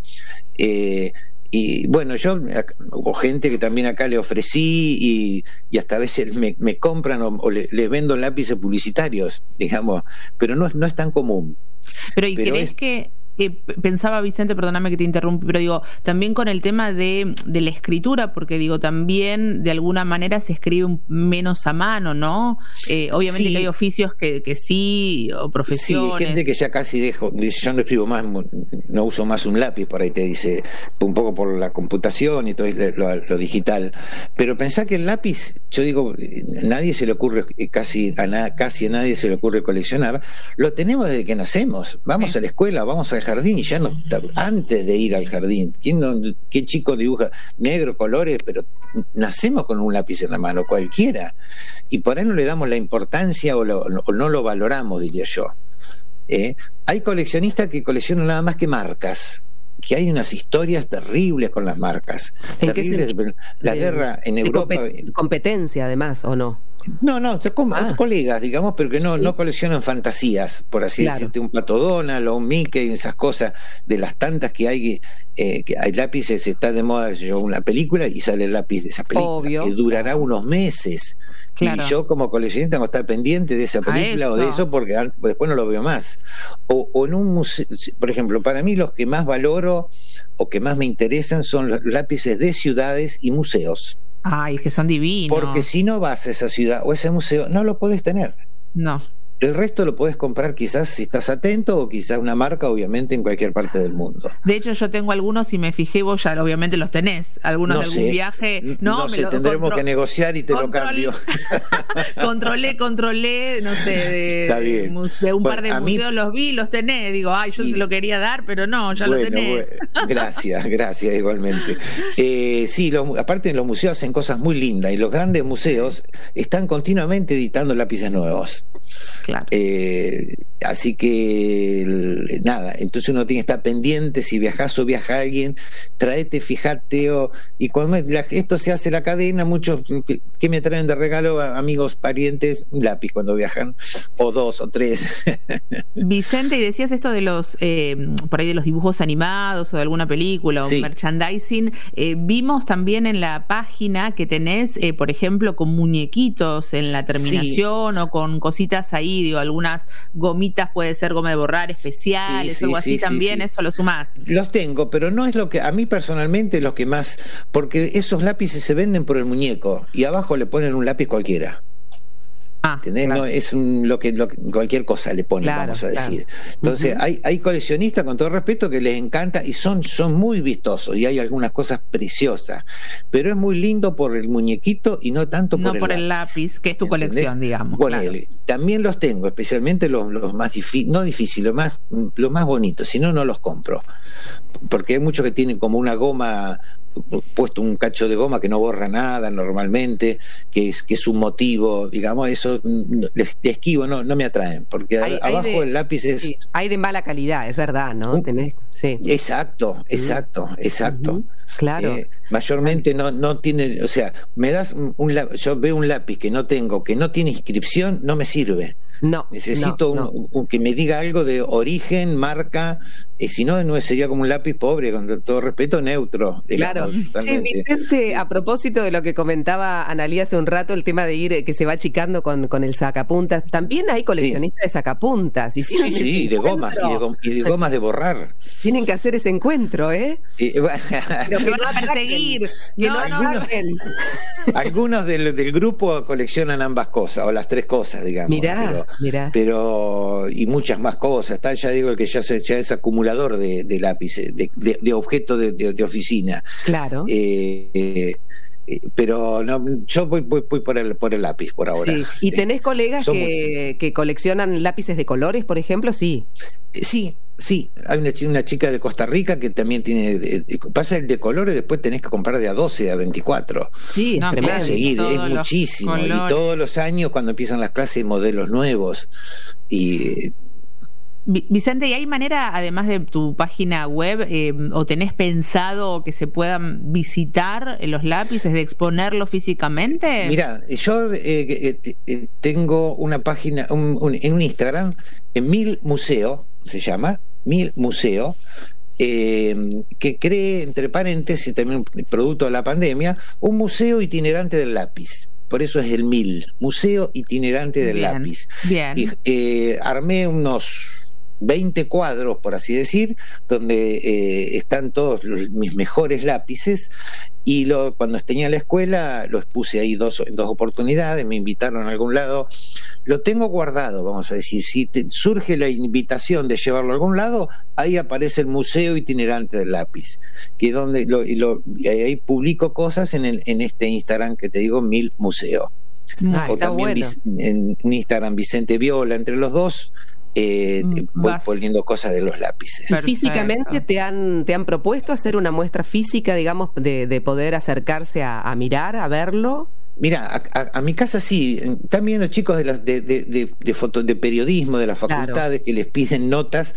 y bueno, hubo gente que también acá le ofrecí y hasta a veces me compran o les vendo lápices publicitarios, digamos, pero no es tan común. Pero ¿crees que pensaba, Vicente, perdóname que te interrumpí, pero digo, también con el tema de la escritura, porque digo, también de alguna manera se escribe menos a mano, ¿no? Obviamente que hay oficios que sí, o profesiones. Sí, hay gente que ya casi dice, yo no escribo más, no uso más un lápiz, por ahí te dice, un poco por la computación y todo lo digital, pero pensá que el lápiz, yo digo, nadie se le ocurre, casi a nadie se le ocurre coleccionar, lo tenemos desde que nacemos, vamos a la escuela, vamos al jardín, y ya no, antes de ir al jardín, ¿qué chico dibuja negro, colores? Pero nacemos con un lápiz en la mano, cualquiera, y por ahí no le damos la importancia o no lo valoramos, diría yo. Hay coleccionistas que coleccionan nada más que marcas, que hay unas historias terribles con las marcas, terribles. La guerra en Europa, competencia además, ¿o no? No, colegas, digamos, pero que no coleccionan fantasías, por así decirte, un Pato Donald o un Mickey, esas cosas de las tantas que hay lápices, está de moda una película y sale el lápiz de esa película. Obvio. Que durará unos meses. Claro. Y yo como coleccionista tengo que estar pendiente de esa película o de eso porque después no lo veo más. O en un museo, por ejemplo, para mí los que más valoro o que más me interesan son los lápices de ciudades y museos. Ay, que son divinos. Porque si no vas a esa ciudad o a ese museo, no lo podés tener. No. El resto lo podés comprar quizás si estás atento, o quizás una marca, obviamente, en cualquier parte del mundo. De hecho, yo tengo algunos y me fijé, vos ya obviamente los tenés, algunos de algún viaje. No sé, tendremos que negociar y te lo cambio. controlé, no sé, de un par de museos los vi, los tenés. Digo, yo te lo quería dar, pero no, ya lo tenés. Gracias, igualmente. Sí, aparte en los museos hacen cosas muy lindas, y los grandes museos están continuamente editando lápices nuevos. Claro. Así que nada, entonces uno tiene que estar pendiente. Si viajás o viaja alguien, traete, fíjate. Y cuando esto se hace la cadena, muchos que me traen de regalo, amigos, parientes, un lápiz cuando viajan, o 2 o 3. Vicente, y decías esto de los por ahí de los dibujos animados o de alguna película o merchandising. Vimos también en la página que tenés, por ejemplo, con muñequitos en la terminación, o con cositas ahí, digo, algunas gomitas, puede ser goma de borrar especiales, algo así también. Eso lo sumás. Los tengo, pero no es lo que a mí personalmente lo que más, porque esos lápices se venden por el muñeco y abajo le ponen un lápiz cualquiera. ¿Entendés? Claro. No, es lo que cualquier cosa le ponen, vamos a decir. Entonces, hay coleccionistas, con todo respeto, que les encanta y son muy vistosos, y hay algunas cosas preciosas, pero es muy lindo por el muñequito y no tanto por el lápiz, que es tu colección, digamos. Bueno, también los tengo, especialmente los más difíciles, no difíciles, los más bonitos, si no, no los compro, porque hay muchos que tienen como una goma, puesto un cacho de goma que no borra nada normalmente, que es un motivo, digamos, eso les esquivo, no me atraen, porque abajo el lápiz es... Sí, hay de mala calidad, es verdad, ¿no? Exacto. Claro. Mayormente no tiene, o sea, me das yo veo un lápiz que no tiene inscripción, no me sirve. Necesito que me diga algo de origen, marca, si no sería como un lápiz pobre, con todo respeto, neutro. Claro. Che, Vicente, a propósito de lo que comentaba Analía hace un rato, el tema de ir, que se va achicando con el sacapuntas, también hay coleccionistas de sacapuntas. Y de gomas, y de gomas de borrar. Tienen que hacer ese encuentro, ¿eh? Pero que van a perseguir. Algunos del grupo coleccionan ambas cosas, o las 3 cosas, digamos. Mirá. Pero y muchas más cosas. Está, ya digo, el que ya es acumulador de lápices, de objetos de oficina. Claro. Pero no, yo voy por el lápiz por ahora. Sí. ¿Y tenés colegas que coleccionan lápices de colores, por ejemplo? Sí. Sí, hay una chica de Costa Rica que también tiene, pasa el de colores, después tenés que comprar de a 12, a 24. Sí, es muchísimo. Y todos los años, cuando empiezan las clases, modelos nuevos. Y Vicente, ¿y hay manera, además de tu página web, o tenés pensado que se puedan visitar los lápices, de exponerlos físicamente? Mira, yo tengo una página, en un Instagram, en Mil Museo, se llama Mil Museo, que cree, entre paréntesis, también producto de la pandemia, un museo itinerante del lápiz. Por eso es el Museo Itinerante del Lápiz. Bien. Y armé unos 20 cuadros, por así decir, donde están todos mis mejores lápices, y cuando tenía la escuela lo expuse ahí en dos oportunidades, me invitaron a algún lado, lo tengo guardado, vamos a decir, si surge la invitación de llevarlo a algún lado, ahí aparece el Museo Itinerante del Lápiz, que donde ahí publico cosas en este Instagram que te digo, Mil Museo. O también en Instagram Vicente Viola, entre los dos voy poniendo cosas de los lápices. Perfecto. Físicamente te han propuesto hacer una muestra física, digamos, de poder acercarse a mirar, a verlo. Mira, a mi casa sí, también los chicos de periodismo de las facultades, que les piden notas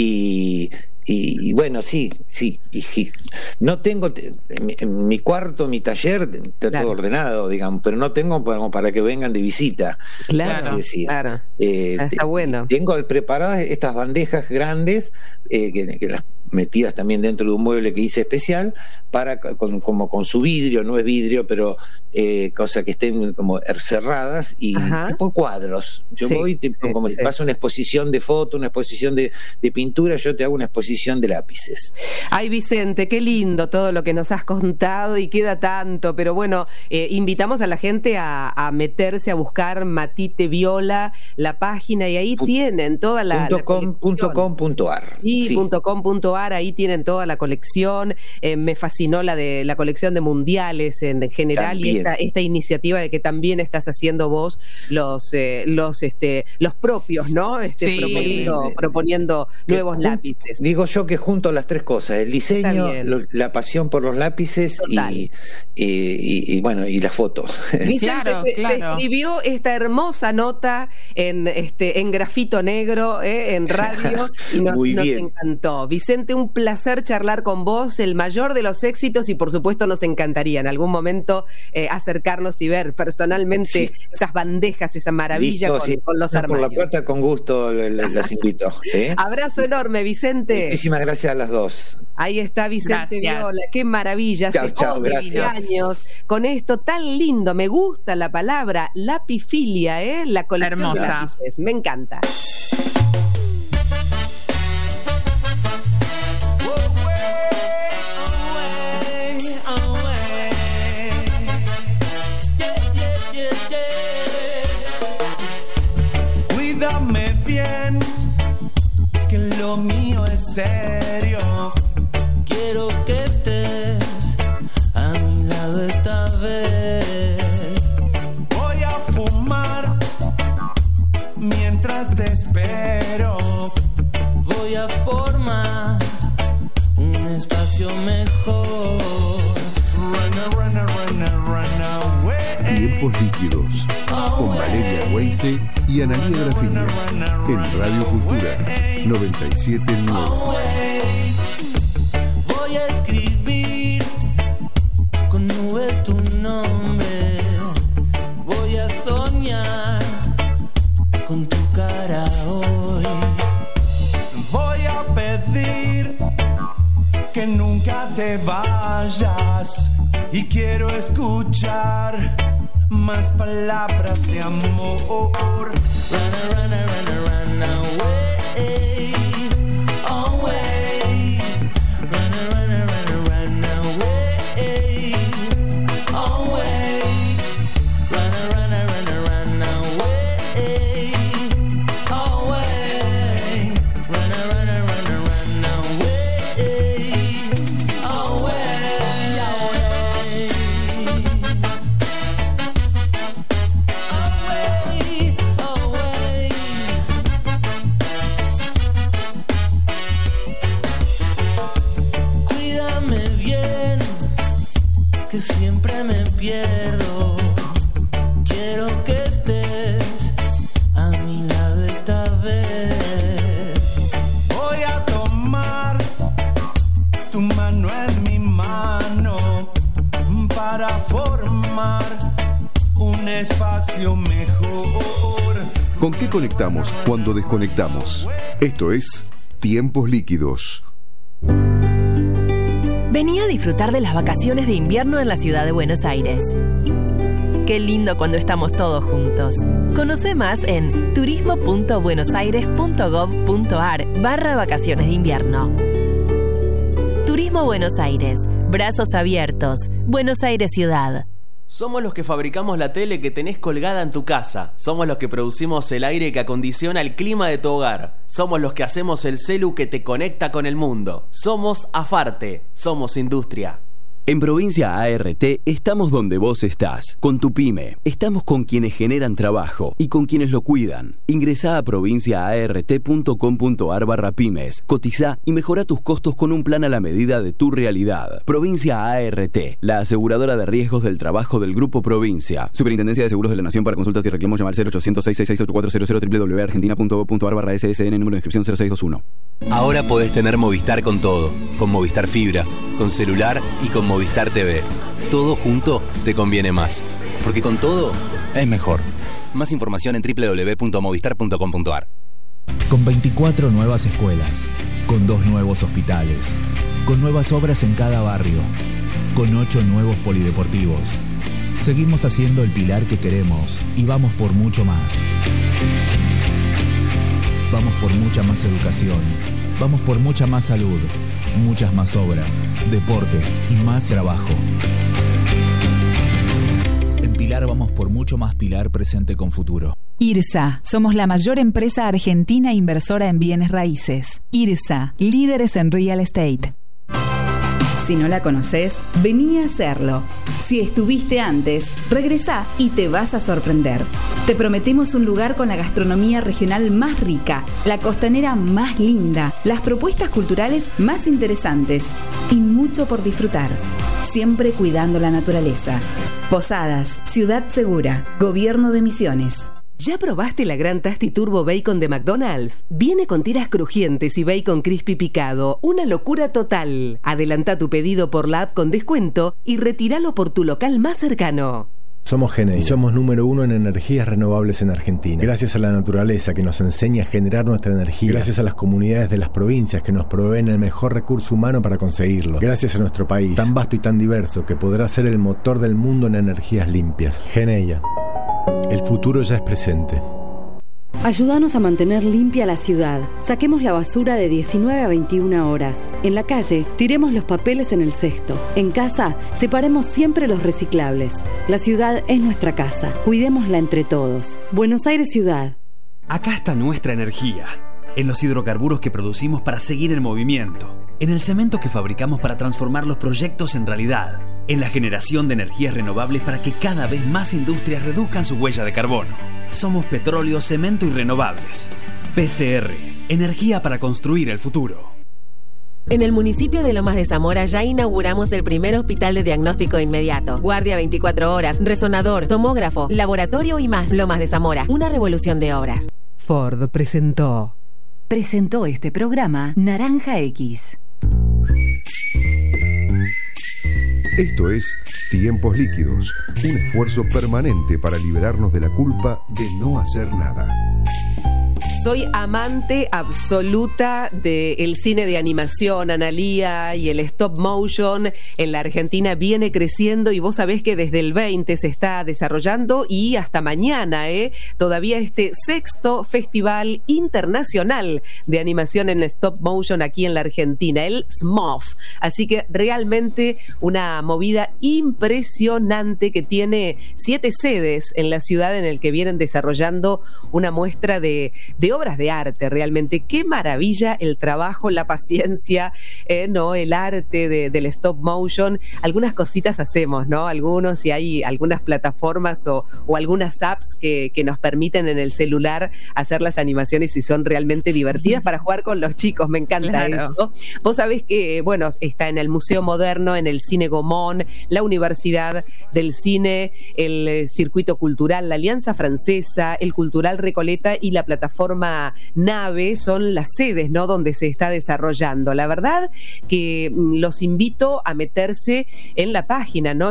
y bueno, sí, no tengo en mi cuarto, mi taller, está todo ordenado, digamos, pero no tengo para que vengan de visita. Claro. Está bueno. Tengo preparadas estas bandejas grandes, que las metidas también dentro de un mueble que hice especial, como con su vidrio, no es vidrio, pero cosas que estén como cerradas y tipo cuadros. Yo voy, como si pasa una exposición de foto, una exposición de pintura, yo te hago una exposición de lápices. Ay, Vicente, qué lindo todo lo que nos has contado y queda tanto, pero bueno, invitamos a la gente a meterse a buscar Matite Viola, la página, y ahí tienen toda la .com.ar. Sí, .com.ar, ahí tienen toda la colección. Me fascinó la colección de mundiales en general también. Y esta iniciativa de que también estás haciendo vos los propios, ¿no? Proponiendo nuevos lápices. Digo yo que junto a las tres cosas, el diseño, la pasión por los lápices y bueno, y las fotos. Vicente, se escribió esta hermosa nota en grafito negro, en radio, y nos encantó. Vicente, un placer charlar con vos, el mayor de los éxitos, y por supuesto nos encantaría en algún momento acercarnos y ver personalmente esas bandejas, esa maravilla. Listo, con los armarios. Por la plata, con gusto las invito. Abrazo enorme, Vicente. Muchísimas gracias a las dos. Ahí está Vicente Viola, qué maravilla. Chao, gracias. Años con esto tan lindo, me gusta la palabra lapifilia, la colección de lápices, me encanta. Cuídame bien, que lo mío es serio. Quiero que estés a mi lado esta vez. Voy a fumar mientras te espero. Voy a formar un espacio mejor. Run away. Tiempos líquidos con Valeria Weise y Analía Grafiña en Radio Cultura 97.9. Voy a escribir con nubes tu nombre. Voy a soñar con tu cara hoy. Voy a pedir que nunca te vayas y quiero escuchar más palabras de amor. Run away, away. Run away, away. Run away, away. Run que siempre me pierdo. Quiero que estés a mi lado esta vez. Voy a tomar tu mano en mi mano para formar un espacio mejor. ¿Con qué conectamos cuando desconectamos? Esto es Tiempos Líquidos. Vení a disfrutar de las vacaciones de invierno en la ciudad de Buenos Aires. Qué lindo cuando estamos todos juntos. Conoce más en turismo.buenosaires.gov.ar/vacaciones de invierno. Turismo Buenos Aires. Brazos abiertos. Buenos Aires Ciudad. Somos los que fabricamos la tele que tenés colgada en tu casa. Somos los que producimos el aire que acondiciona el clima de tu hogar. Somos los que hacemos el celu que te conecta con el mundo. Somos Afarte. Somos industria. En Provincia ART estamos donde vos estás, con tu pyme. Estamos con quienes generan trabajo y con quienes lo cuidan. Ingresá a provinciaart.com.ar/pymes, cotizá y mejora tus costos con un plan a la medida de tu realidad. Provincia ART, la aseguradora de riesgos del trabajo del Grupo Provincia. Superintendencia de Seguros de la Nación. Para consultas y reclamos llamar 0800-666-8400 www.argentina.gov.ar/SSN, número de inscripción 0621. Ahora podés tener Movistar con todo, con Movistar Fibra, con celular y con Movistar TV. Todo junto te conviene más, porque con todo es mejor. Más información en www.movistar.com.ar. Con 24 nuevas escuelas, con 2 nuevos hospitales, con nuevas obras en cada barrio, con 8 nuevos polideportivos. Seguimos haciendo el pilar que queremos y vamos por mucho más. Vamos por mucha más educación, vamos por mucha más salud, muchas más obras, deporte y más trabajo. En Pilar vamos por mucho más Pilar presente con futuro. IRSA, somos la mayor empresa argentina inversora en bienes raíces. IRSA, líderes en real estate. Si no la conoces, vení a hacerlo. Si estuviste antes, regresá y te vas a sorprender. Te prometemos un lugar con la gastronomía regional más rica, la costanera más linda, las propuestas culturales más interesantes y mucho por disfrutar. Siempre cuidando la naturaleza. Posadas, Ciudad Segura, Gobierno de Misiones. ¿Ya probaste la Gran Tasty Turbo Bacon de McDonald's? Viene con tiras crujientes y bacon crispy picado. ¡Una locura total! Adelanta tu pedido por la app con descuento y retíralo por tu local más cercano. Somos GENEI y somos número 1 en energías renovables en Argentina. Gracias a la naturaleza que nos enseña a generar nuestra energía. Gracias a las comunidades de las provincias que nos proveen el mejor recurso humano para conseguirlo. Gracias a nuestro país, tan vasto y tan diverso, que podrá ser el motor del mundo en energías limpias. GENEI. El futuro ya es presente. Ayúdanos a mantener limpia la ciudad. Saquemos la basura de 19 a 21 horas. En la calle, tiremos los papeles en el cesto. En casa, separemos siempre los reciclables. La ciudad es nuestra casa. Cuidémosla entre todos. Buenos Aires Ciudad. Acá está nuestra energía. En los hidrocarburos que producimos para seguir en movimiento. En el cemento que fabricamos para transformar los proyectos en realidad. En la generación de energías renovables para que cada vez más industrias reduzcan su huella de carbono. Somos petróleo, cemento y renovables. PCR, energía para construir el futuro. En el municipio de Lomas de Zamora ya inauguramos el primer hospital de diagnóstico inmediato. Guardia 24 horas, resonador, tomógrafo, laboratorio y más. Lomas de Zamora, una revolución de obras. Ford presentó este programa Naranja X. Esto es Tiempos Líquidos, un esfuerzo permanente para liberarnos de la culpa de no hacer nada. Soy amante absoluta del cine de animación, Analía, y el stop motion en la Argentina viene creciendo y vos sabés que desde el 20 se está desarrollando y hasta mañana, todavía este 6º Festival Internacional de Animación en Stop Motion aquí en la Argentina, el SMOF. Así que realmente una movida impresionante que tiene 7 sedes en la ciudad en el que vienen desarrollando una muestra de obras de arte. Realmente qué maravilla el trabajo, la paciencia, el arte del stop motion. Algunas cositas hacemos, ¿no? Algunos, y hay algunas plataformas o algunas apps que nos permiten en el celular hacer las animaciones y son realmente divertidas para jugar con los chicos. Me encanta eso. Vos sabés que, bueno, está en el Museo Moderno, en el Cine Gaumont, la Universidad del Cine, el Circuito Cultural, la Alianza Francesa, el Cultural Recoleta y la plataforma Nave son las sedes, ¿no?, donde se está desarrollando. La verdad que los invito a meterse en la página, ¿no?,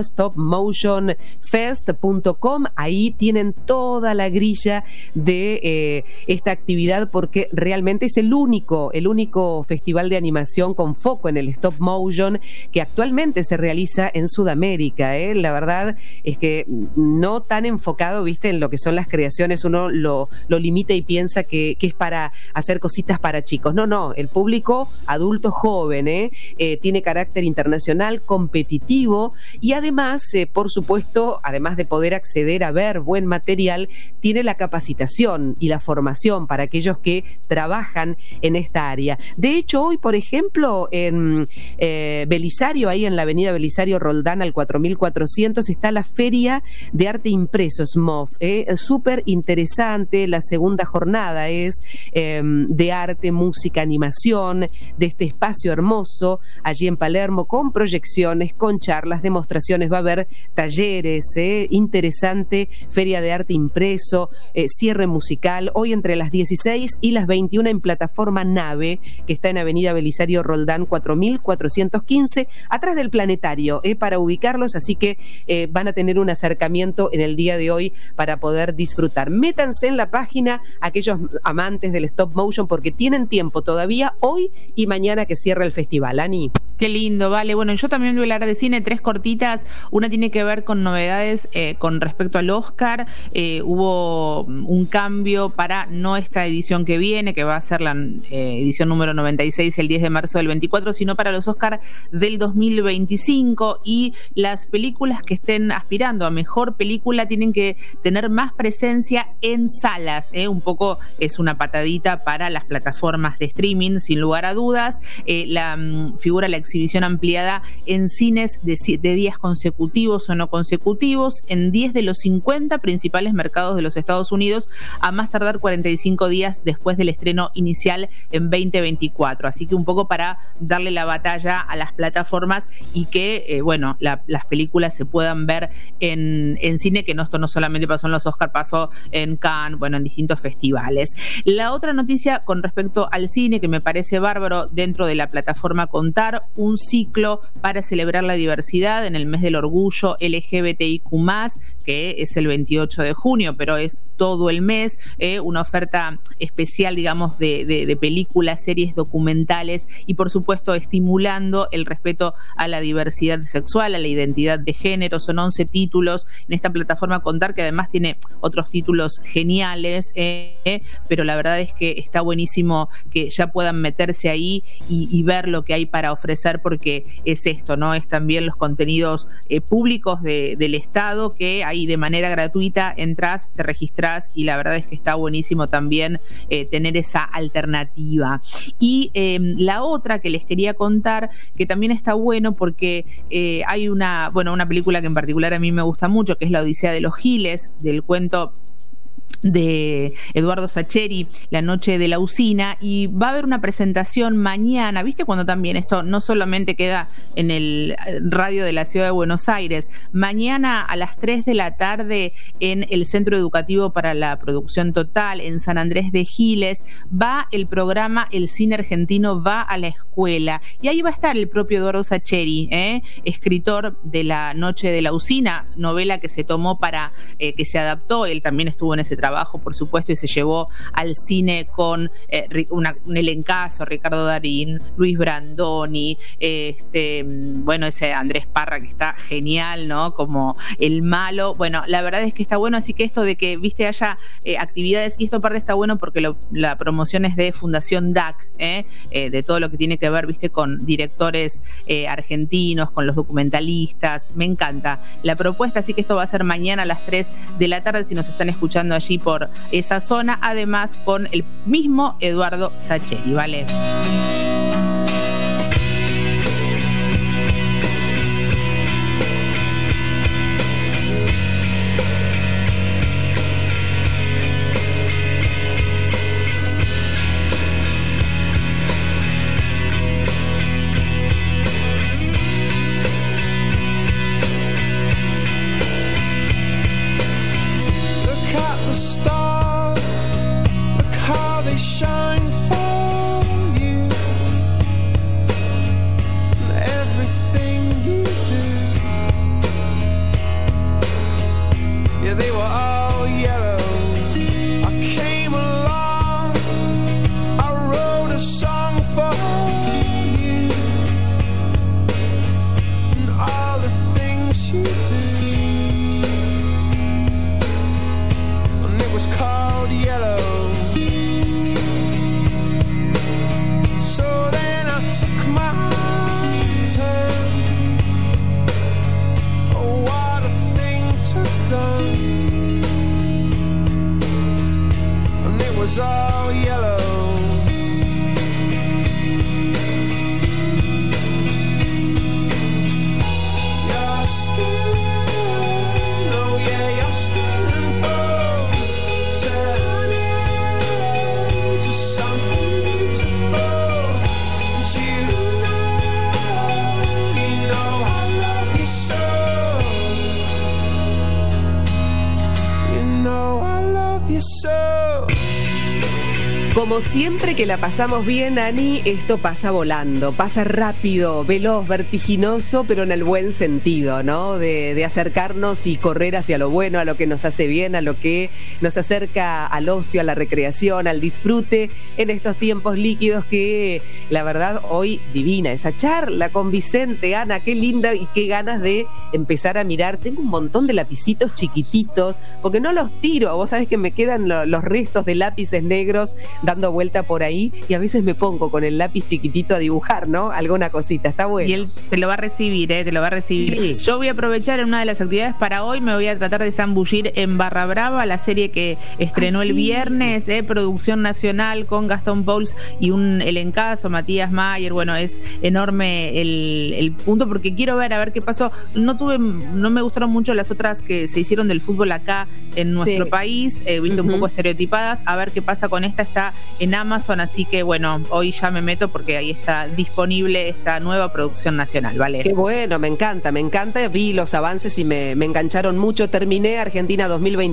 stopmotionfest.com. Ahí tienen toda la grilla de esta actividad porque realmente es el único festival de animación con foco en el stop motion que actualmente se realiza en Sudamérica. La verdad es que no tan enfocado, viste, en lo que son las creaciones, uno lo limita y piensa que es para hacer cositas para chicos. No, el público adulto joven tiene carácter internacional, competitivo y además, por supuesto, además de poder acceder a ver buen material, tiene la capacitación y la formación para aquellos que trabajan en esta área. De hecho, hoy, por ejemplo, en Belisario, ahí en la avenida Belisario Roldán al 4400, está la Feria de Arte Impreso, SMOF. Súper interesante, la segunda jornada es de arte, música, animación, de este espacio hermoso allí en Palermo, con proyecciones, con charlas, demostraciones, va a haber talleres, interesante, Feria de Arte Impreso, cierre musical, hoy entre las 16 y las 21 en plataforma Nave, que está en avenida Belisario Roldán 4415, atrás del planetario, para ubicarlos, así que van a tener un acercamiento en el día de hoy para poder disfrutar. Métanse en la página aquellos amantes del stop motion, porque tienen tiempo todavía hoy y mañana que cierra el festival. Ani. Qué lindo, vale. Bueno, yo también voy a hablar de cine, 3 cortitas. Una tiene que ver con novedades con respecto al Oscar. Hubo un cambio para no esta edición que viene, que va a ser la edición número 96 el 10 de marzo del 24, sino para los Oscar del 2025. Y las películas que estén aspirando a mejor película tienen que tener más presencia en salas. Es una patadita para las plataformas de streaming, sin lugar a dudas. Figura la exhibición ampliada en cines de días consecutivos o no consecutivos en 10 de los 50 principales mercados de los Estados Unidos, a más tardar 45 días después del estreno inicial en 2024. Así que un poco para darle la batalla a las plataformas y que, las películas se puedan ver en cine, que esto no solamente pasó en los Oscar, pasó en Cannes, en distintos festivales. La otra noticia con respecto al cine que me parece bárbaro, dentro de la plataforma Contar, un ciclo para celebrar la diversidad en el mes del orgullo LGBTIQ+, que es el 28 de junio, pero es todo el mes, una oferta especial, digamos, de películas, series documentales y, por supuesto, estimulando el respeto a la diversidad sexual, a la identidad de género. Son 11 títulos en esta plataforma Contar, que además tiene otros títulos geniales, pero la verdad es que está buenísimo que ya puedan meterse ahí y ver lo que hay para ofrecer, porque es esto, ¿no? Es también los contenidos públicos del Estado, que ahí de manera gratuita entras, te registrás, y la verdad es que está buenísimo también tener esa alternativa. Y la otra que les quería contar, que también está bueno porque hay una película que en particular a mí me gusta mucho, que es La Odisea de los Giles, del cuento de Eduardo Sacheri, La Noche de la Usina, y va a haber una presentación mañana. ¿Viste cuando también esto no solamente queda en el radio de la Ciudad de Buenos Aires? Mañana a las 3 de la tarde en el Centro Educativo para la Producción Total, en San Andrés de Giles, va el programa El Cine Argentino va a la escuela, y ahí va a estar el propio Eduardo Sacheri, escritor de La Noche de la Usina, novela que se tomó para que se adaptó. Él también estuvo en ese trabajo, por supuesto, y se llevó al cine con un elencazo: Ricardo Darín, Luis Brandoni, ese Andrés Parra, que está genial, ¿no? Como el malo. Bueno, la verdad es que está bueno, así que esto de que, haya actividades, y esto aparte está bueno porque la promoción es de Fundación DAC, de todo lo que tiene que ver, con directores argentinos, con los documentalistas. Me encanta la propuesta, así que esto va a ser mañana a las 3 de la tarde, si nos están escuchando allí por esa zona, además con el mismo Eduardo Sacheri, ¿vale? Shine for you, everything you do. Yeah, they were all yellow. I came along, I wrote a song for you, and all the things you do, and it was called Yellow. Was all yellow. Your skin, oh yeah, your skin and bones turn into something beautiful. And you know I love you so. You know I love you so. Como siempre que la pasamos bien, Ani, esto pasa volando, pasa rápido, veloz, vertiginoso, pero en el buen sentido, ¿no? De acercarnos y correr hacia lo bueno, a lo que nos hace bien, a lo que nos acerca al ocio, a la recreación, al disfrute en estos tiempos líquidos que, la verdad, hoy divina. Esa charla con Vicente, Ana, qué linda y qué ganas de empezar a mirar. Tengo un montón de lapicitos chiquititos, porque no los tiro, vos sabés que me quedan los restos de lápices negros dando vuelta por ahí, y a veces me pongo con el lápiz chiquitito a dibujar, ¿no? Alguna cosita, está bueno. Y él te lo va a recibir, te lo va a recibir. Sí. Yo voy a aprovechar en una de las actividades para hoy, me voy a tratar de zambullir en Barra Brava, la serie que estrenó el viernes, producción nacional con Gastón Pauls y un elencazo, Matías Mayer. Bueno, es enorme el punto, porque quiero ver a ver qué pasó. No me gustaron mucho las otras que se hicieron del fútbol acá en nuestro país, visto un poco estereotipadas. A ver qué pasa con esta. Está en Amazon, así que bueno, hoy ya me meto porque ahí está disponible esta nueva producción nacional, ¿vale? Qué bueno, me encanta, vi los avances y me engancharon mucho. Terminé Argentina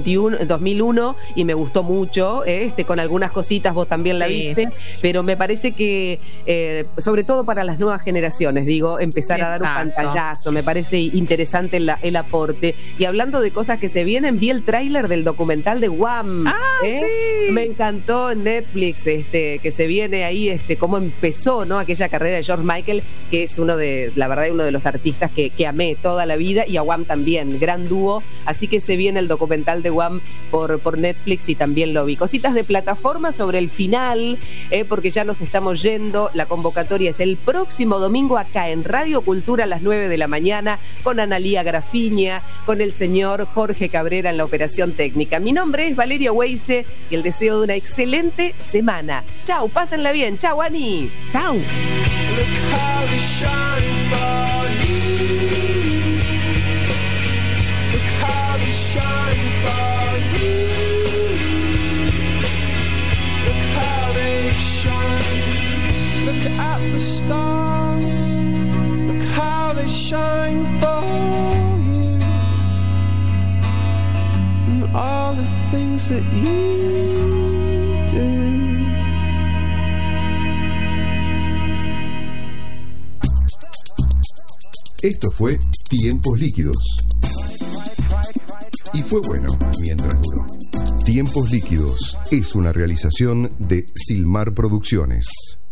2001 y me gustó mucho, con algunas cositas, vos también la viste, pero me parece que sobre todo para las nuevas generaciones, digo, empezar a dar un pantallazo, me parece interesante el aporte. Y hablando de cosas que se vienen, vi el tráiler del documental de Wham. Sí. Me encantó en Netflix, que se viene ahí, cómo empezó, ¿no? Aquella carrera de George Michael, que es uno de los artistas que amé toda la vida, y a Wham también, gran dúo, así que se viene el documental de Wham por Netflix y también lo vi. Cositas de plataforma sobre el final, porque ya nos estamos yendo. La convocatoria es el próximo domingo acá en Radio Cultura a las 9 de la mañana, con Analía Grafiña, con el señor Jorge Cabrera en la operación técnica. Mi nombre es Valeria Weise y el deseo de una excelente semana. Chau, pásenla bien. Chau, Ani. Chau. Look at the stars, look how they shine for you, and all the things that you do. Esto fue Tiempos Líquidos. Y fue bueno mientras duró. Tiempos Líquidos es una realización de Silmar Producciones.